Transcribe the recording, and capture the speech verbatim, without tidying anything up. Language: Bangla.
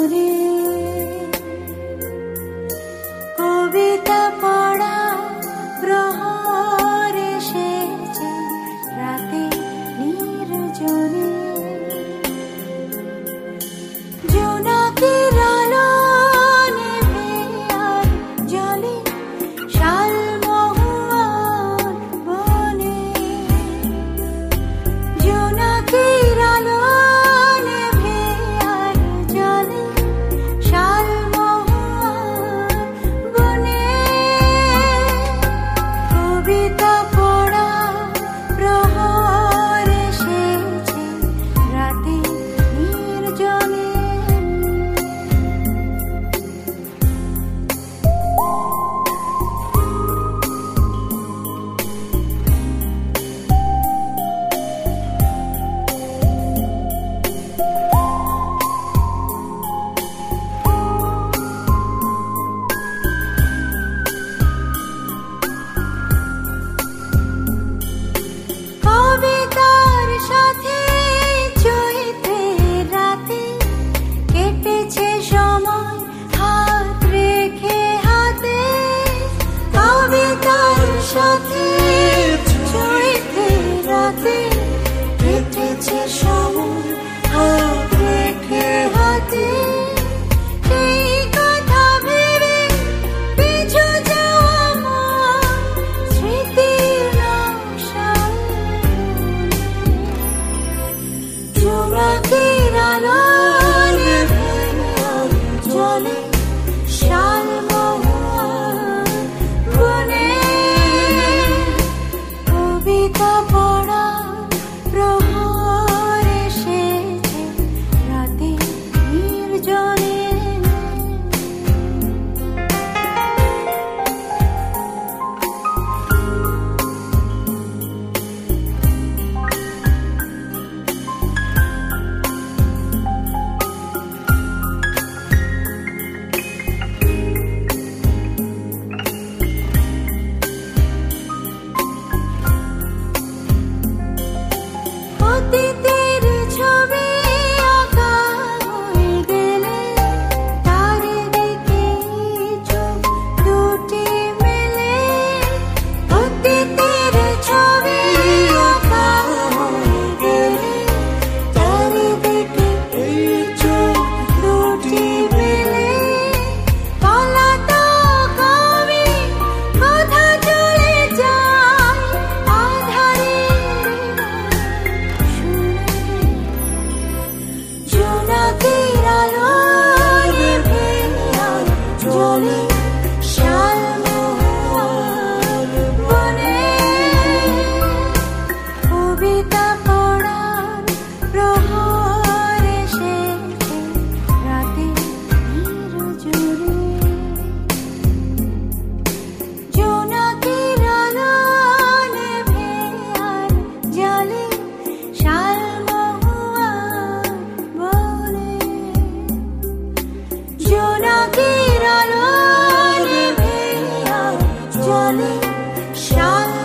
জুড়ে কবিতা পড়া প্রহর এসেছে রাতে নির্জনে জোনাকির আলো নেভে আর জলে শালমহুয়ার বনে জোনাকির আলো নেভে আর জলে শালমহুয়ার বনে কবিতা পড়া প্রহর এসেছে রাতে নির্জনে কবিতার সাথে চৈত্রের রাতে কেটেছে সময় হাত রেখে হাতে কবিতার সাথে চৈত্রের রাতে কেটেছে সময় হাত রেখে হাতে সেই কথা ভেবে পিছু যাওয়া মন স্মৃতির নকশায় জোনাকির আলো নেভে আর জলে শালমহুয়ার বনে কবিতা পড়া প্রহর এসেছে রাতে নির্জনে অতীতের ছবি আঁকা হয়ে গেলে তার দিকে চোখ দুটি মেলে অতীতের ছবি আঁকা হয়ে গেলে তার দিকে চোখ দুটি মেলে পলাতক আমি কোথা চলে যাই আঁধারের জোনাকির আলো নেভে আর জলে শালমহুয়ার বনে কবিতা পড়ার প্রহর এসেছে রাতে নির্জনে জোনাকির আলো নেভে আর জলে শালমহুয়ার বনে জোনাকির আলো নেভে আর জলে শাল